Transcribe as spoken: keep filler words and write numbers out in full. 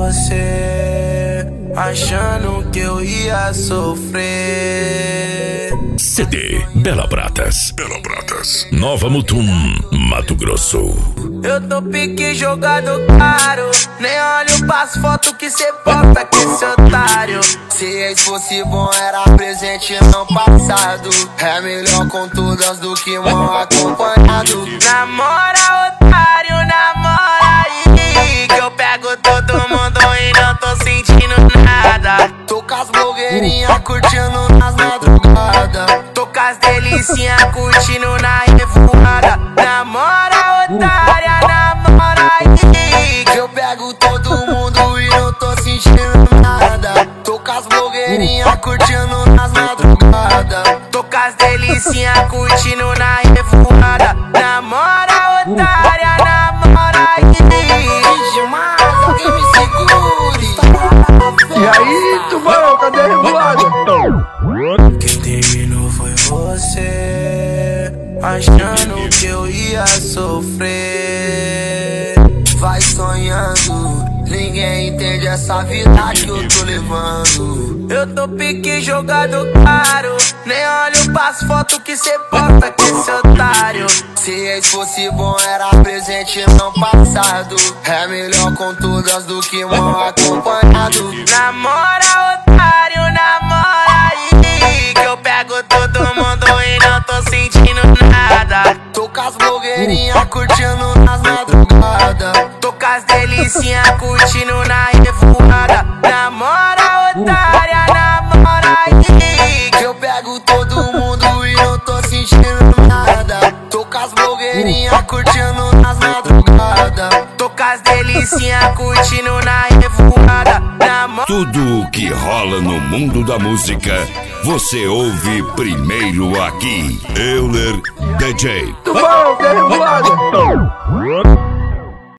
você, achando que eu ia sofrer. C D Bela Pratas. Bela Pratas. Nova Mutum, Mato Grosso. Eu tô pique jogado caro, nem olho pras fotos que cê posta com esse otário. Se ex fosse bom era presente não passado. É melhor com todas do que mal acompanhado. Namora otário, namora aí, que eu pego todo mundo e não tô sentindo nada. Tô com as blogueirinhas curtindo nas madrugadas. Tô com as delicinhas curtindo na revoada. Namora otária, namora aí, que eu pego todo mundo e não tô sentindo nada. Tô com as blogueirinhas curtindo nas madrugadas. Tô com as delicinhas curtindo na revoada. Namora otária, namora aí. Demais, alguém me segure. E aí, tubarão, cadê a revoada? Quem terminou foi você, achando que eu ia sofrer. Vai sonhando, ninguém entende essa vida que eu tô levando. Eu tô pique jogado caro, nem olho pras fotos que cê posta com esse otário. Se ex fosse bom era presente não passado. É melhor com todas do que mal acompanhado. Namora otário, namora aí, que eu pego todo mundo e não tô sentindo nada. Tô com as blogueirinhas curtindo nas madrugadas. Tô com as delicinhas curtindo na revoada. Namora otária, namora aí, que eu pego todo mundo e não tô sentindo nada. Tô com as blogueirinhas curtindo nas madrugadas. Tô com as delicinhas curtindo na revoada. Namora... Tudo o que rola no mundo da música, você ouve primeiro aqui. Euler D J. Tubarão, cadê a revoada?